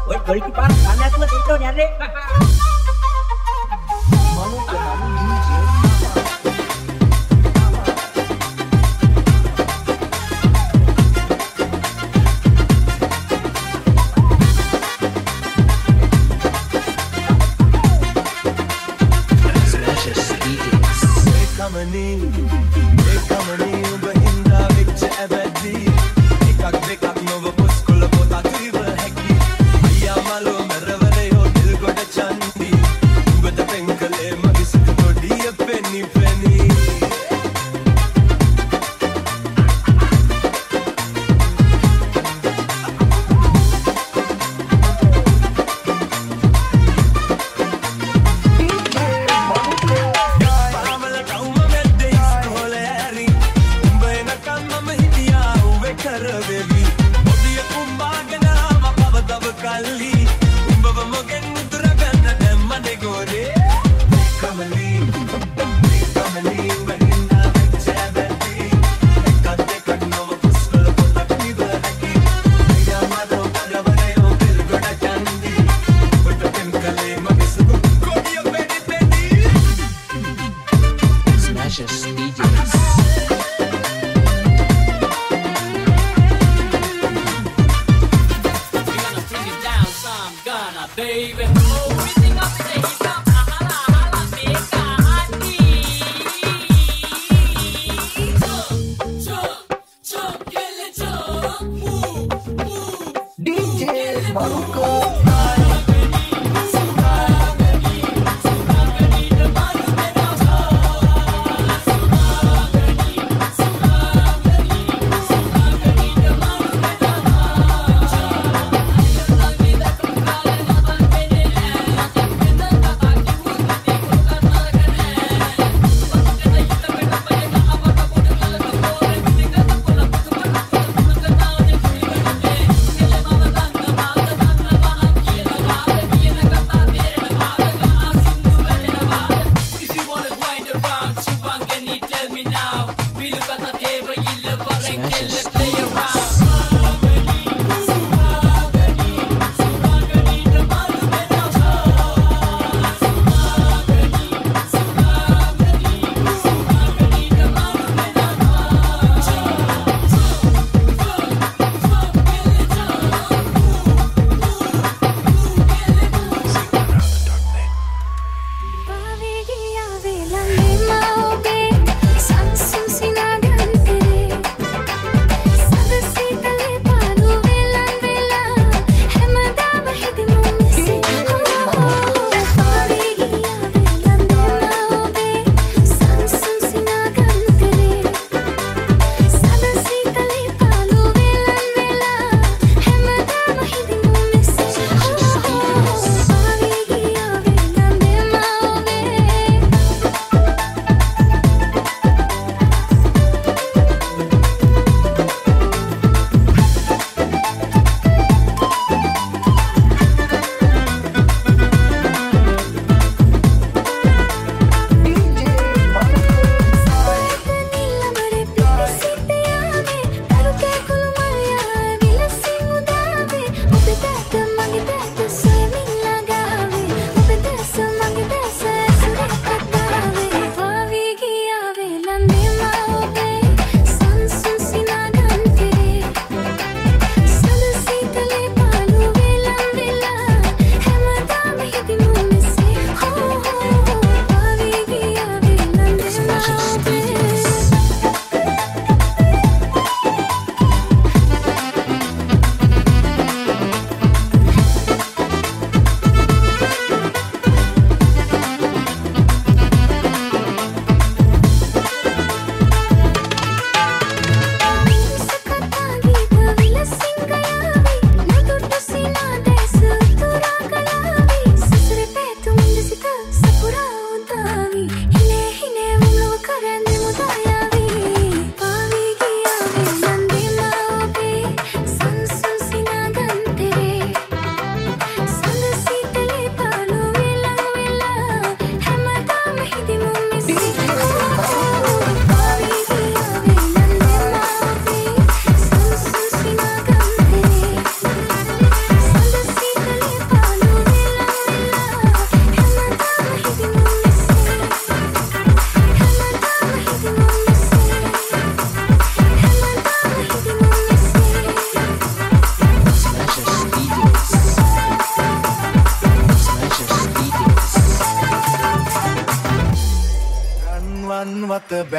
Oi, balik ke park, mana tuh itu nyari?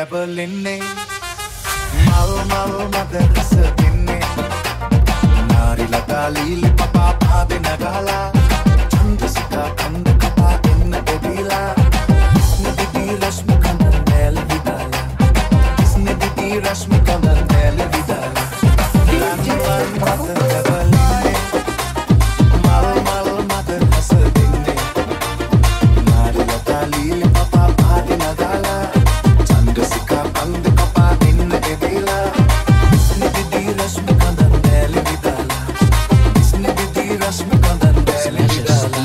බැබලෙන්නේ මල් මල් මද රස දෙන්නේ නාරි ලතා ලීලි පපා පාදෙන ගහලා චන්දසිකා කන්ද කපා එන්න එදිලා ස්නෙදිදී රශ්මි කඳන් දැල් විදාලා ස්නෙදිදී රශ්මි කඳන් දැල් විදාලා රන්වන් මද බැබලෙන්නේ මල් මල් මද රස දෙන්නේ නාරි ලතා ලීලි පපා පාදෙන ගහලා චන්දසිකා කන්ද කපා එන්න එදිලා ස්නෙදිදී රශ්මි කඳන් දැල් විදාලා ස්නෙදිදී රශ්මි කඳන් දැල් විදාලා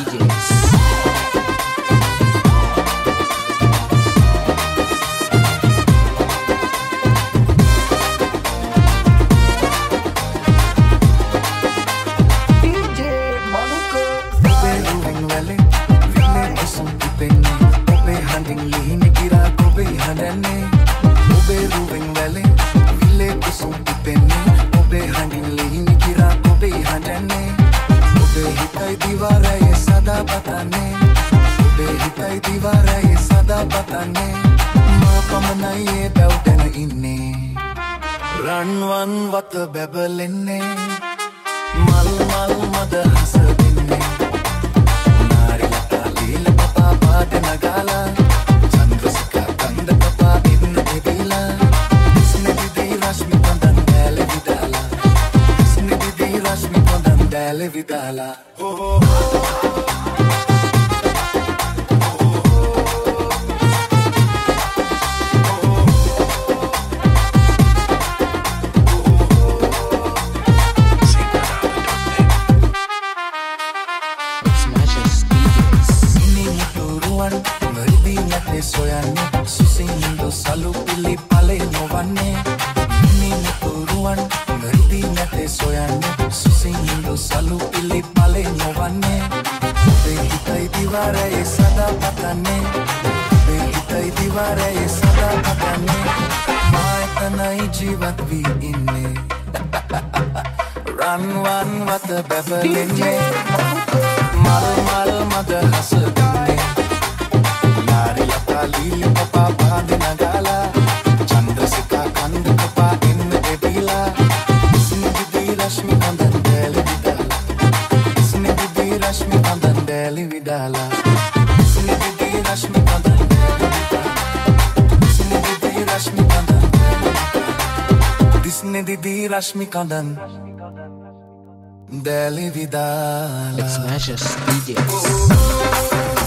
රන්වන් වත බැබලෙන්නේ මල් මල් මද හස දෙන්නේ නාරි ලතා ලීල පපා පාදෙන ගාලා චන්ද්‍රසිකා කන්ද කපා එන්න එදිලා ස්නෙදිදී රශ්මි කඳන් දැල විදාලා ස්නෙදිදී රශ්මි කඳන් දැල විදාලා soyanne susindo salu pili pale no vanne ni turuan ngardi nate soyanne susindo salu pili pale no vanne be hitai diware sada patane be hitai diware sada patane maetanai jivat vi inne ranwan wat bevelenne mal mal mad hasdne නාරි ලතා ලීලි පපා පාදෙන ගාලා චන්ද්‍රසිකා කන්ද කපා එන්න එදිලා ස්නෙදිදී රශ්මි කඳන් දැල විදාලා ස්නෙදිදී රශ්මි කඳන් දැල විදාලා ස්නෙදිදී රශ්මි කඳන් දැල විදාලා ස්නෙදිදී රශ්මි කඳන් ස්නෙදිදී රශ්මි කඳන් දැල විදාලා Let's smash us DJs.